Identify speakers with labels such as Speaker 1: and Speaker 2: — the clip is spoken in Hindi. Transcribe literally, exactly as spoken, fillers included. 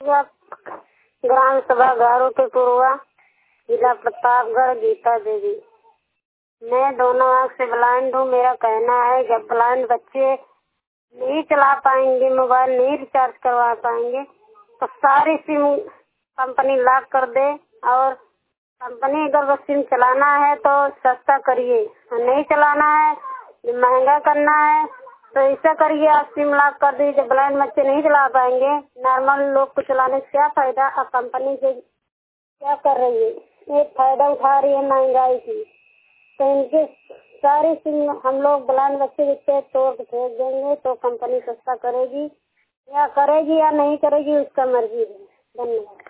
Speaker 1: या ग्राम सभा गारो के पूर्वा, जिला प्रतापगढ़, गीता देवी। मैं दोनों आँख से ब्लाइंड हूँ। मेरा कहना है जब ब्लाइंड बच्चे नहीं चला पाएंगे, मोबाइल नहीं रिचार्ज करवा पाएंगे, तो सारी सिम कंपनी लॉक कर दे। और कंपनी अगर वो सिम चलाना है तो सस्ता करिए, नहीं चलाना है महंगा करना है तो ऐसा करिए आप सिम लॉक कर दीजिए। ब्लाइंड बच्चे नहीं चला पाएंगे, नॉर्मल लोग को चलाने से क्या फायदा। अब कंपनी से क्या कर रही है, ये फायदा उठा रही है महंगाई की। तो इनके सारी सिम हम लोग ब्लाइंड बच्चे जितने तोड़ के फेंक देंगे तो कंपनी सस्ता करेगी, या करेगी या नहीं करेगी उसका मर्जी है। धन्यवाद।